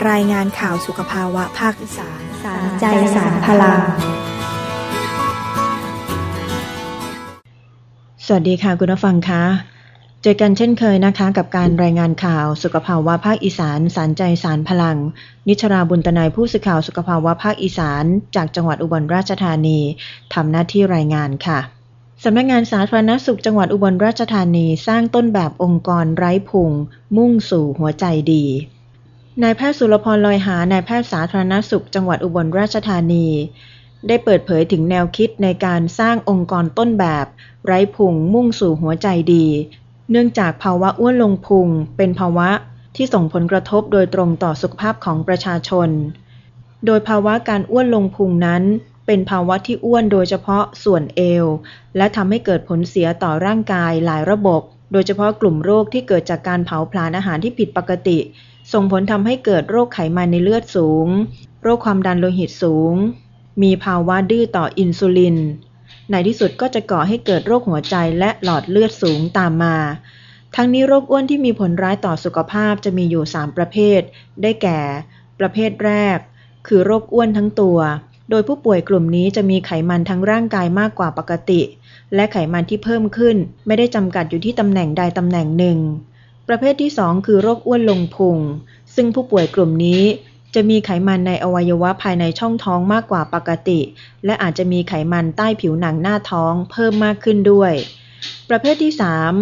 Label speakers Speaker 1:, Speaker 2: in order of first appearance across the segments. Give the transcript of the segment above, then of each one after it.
Speaker 1: รายงานข่าวสุขภาวะภาคอีสาน
Speaker 2: สารใจสารพลัง
Speaker 3: สวัสดีค่ะคุณผู้ฟังคะเจอกันเช่นเคยนะคะกับการรายงานข่าวสุขภาวะภาคอีสานสารใจสารพลังนิชราบุญตนัยผู้สื่อข่าวสุขภาวะภาคอีสานจากจังหวัดอุบลราชธานีทำหน้าที่รายงานค่ะสำนักงานสาธารณสุขจังหวัดอุบลราชธานีสร้างต้นแบบองค์กรไร้พุงมุ่งสู่หัวใจดีนายแพทย์สุรพรลอยหานายแพทย์สาธารณสุขจังหวัดอุบลราชธานีได้เปิดเผยถึงแนวคิดในการสร้างองค์กรต้นแบบไร้พุงมุ่งสู่หัวใจดีเนื่องจากภาวะอ้วนลงพุงเป็นภาวะที่ส่งผลกระทบโดยตรงต่อสุขภาพของประชาชนโดยภาวะการอ้วนลงพุงนั้นเป็นภาวะที่อ้วนโดยเฉพาะส่วนเอวและทำให้เกิดผลเสียต่อร่างกายหลายระบบโดยเฉพาะกลุ่มโรคที่เกิดจากการเผาผลาญอาหารที่ผิดปกติส่งผลทำให้เกิดโรคไขมันในเลือดสูงโรคความดันโลหิตสูงมีภาวะดื้อต่ออินซูลินในที่สุดก็จะก่อให้เกิดโรคหัวใจและหลอดเลือดสูงตามมาทั้งนี้โรคอ้วนที่มีผลร้ายต่อสุขภาพจะมีอยู่3ประเภทได้แก่ประเภทแรกคือโรคอ้วนทั้งตัวโดยผู้ป่วยกลุ่มนี้จะมีไขมันทั้งร่างกายมากกว่าปกติและไขมันที่เพิ่มขึ้นไม่ได้จำกัดอยู่ที่ตำแหน่งใดตำแหน่งหนึ่งประเภทที่2คือโรคอ้วนลงพุงซึ่งผู้ป่วยกลุ่มนี้จะมีไขมันในอวัยวะภายในช่องท้องมากกว่าปกติและอาจจะมีไขมันใต้ผิวหนังหน้าท้องเพิ่มมากขึ้นด้วยประเภทที่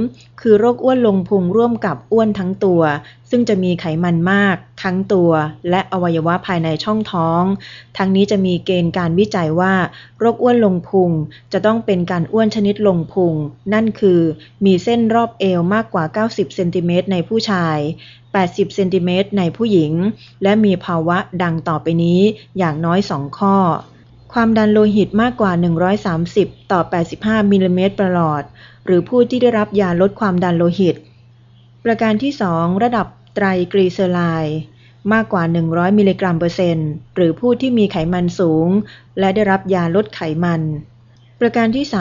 Speaker 3: 3คือโรคอ้วนลงพุงร่วมกับอ้วนทั้งตัวซึ่งจะมีไขมันมากทั้งตัวและอวัยวะภายในช่องท้องทั้งนี้จะมีเกณฑ์การวิจัยว่าโรคอ้วนลงพุงจะต้องเป็นการอ้วนชนิดลงพุงนั่นคือมีเส้นรอบเอวมากกว่า90เซนติเมตรในผู้ชาย80เซนติเมตรในผู้หญิงและมีภาวะดังต่อไปนี้อย่างน้อย2ข้อความดันโลหิตมากกว่า130ต่อ85มิลลิเมตรประหลอดหรือผู้ที่ได้รับยาลดความดันโลหิตประการที่2ระดับไตรกลีเซอไรด์มากกว่า100มิลลิกรัมเปอร์เซ็นต์หรือผู้ที่มีไขมันสูงและได้รับยาลดไขมันประการที่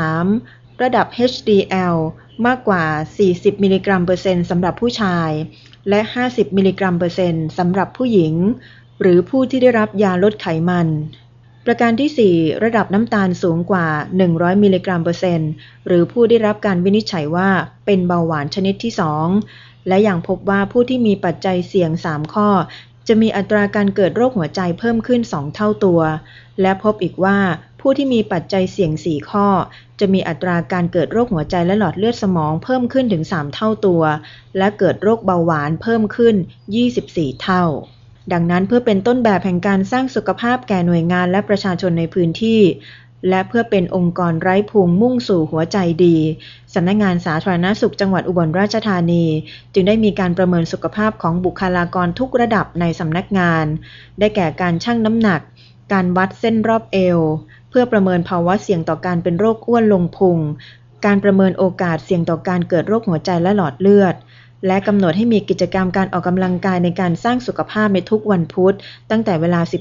Speaker 3: 3ระดับ HDL มากกว่า40มิลลิกรัมเปอร์เซ็นต์สำหรับผู้ชายและ50มิลลิกรัมเปอร์เซ็นต์สำหรับผู้หญิงหรือผู้ที่ได้รับยาลดไขมันประการที่4ระดับน้ำตาลสูงกว่า100มิลลิกรัมเปอร์เซ็นต์หรือผู้ได้รับการวินิจฉัยว่าเป็นเบาหวานชนิดที่2และยังพบว่าผู้ที่มีปัจจัยเสี่ยง3ข้อจะมีอัตราการเกิดโรคหัวใจเพิ่มขึ้น2เท่าตัวและพบอีกว่าผู้ที่มีปัจจัยเสี่ยง4ข้อจะมีอัตราการเกิดโรคหัวใจและหลอดเลือดสมองเพิ่มขึ้นถึง3เท่าตัวและเกิดโรคเบาหวานเพิ่มขึ้น24เท่าดังนั้นเพื่อเป็นต้นแบบแห่งการสร้างสุขภาพแก่หน่วยงานและประชาชนในพื้นที่และเพื่อเป็นองค์กรไร้พุงมุ่งสู่หัวใจดีสำนักงานสาธารณสุขจังหวัดอุบลราชธานีจึงได้มีการประเมินสุขภาพของบุคลากรทุกระดับในสำนักงานได้แก่การชั่งน้ำหนักการวัดเส้นรอบเอวเพื่อประเมินภาวะเสี่ยงต่อการเป็นโรคอ้วนลงพุงการประเมินโอกาสเสี่ยงต่อการเกิดโรคหัวใจและหลอดเลือดและกำหนดให้มีกิจกรรมการออกกำลังกายในการสร้างสุขภาพในทุกวันพุธตั้งแต่เวลา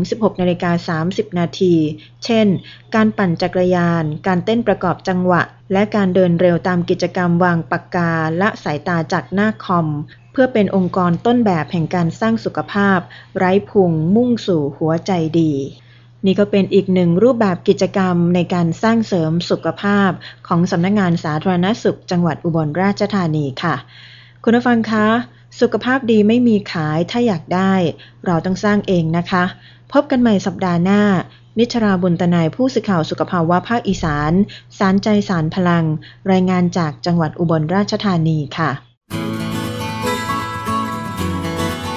Speaker 3: 15-16:30 นาทีเช่นการปั่นจักรยานการเต้นประกอบจังหวะและการเดินเร็วตามกิจกรรมวางปากกาละสายตาจากหน้าคอมเพื่อเป็นองค์กรต้นแบบแห่งการสร้างสุขภาพไร้พุงมุ่งสู่หัวใจดีนี่ก็เป็นอีกหนึ่งรูปแบบกิจกรรมในการสร้างเสริมสุขภาพของสำนักงานสาธารณสุขจังหวัดอุบลราชธานีค่ะคุณผู้ฟังคะสุขภาพดีไม่มีขายถ้าอยากได้เราต้องสร้างเองนะคะพบกันใหม่สัปดาห์หน้านิชราบุญตนัยผู้สื่อข่าวสุขภาวะภาคอีสานสารใจสารพลังรายงานจากจังหวัดอุบลราชธานีค่ะ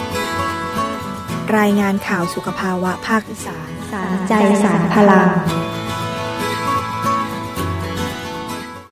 Speaker 1: รายงานข่าวสุขภาวะภาคอีสาน
Speaker 2: สารใจสารพลัง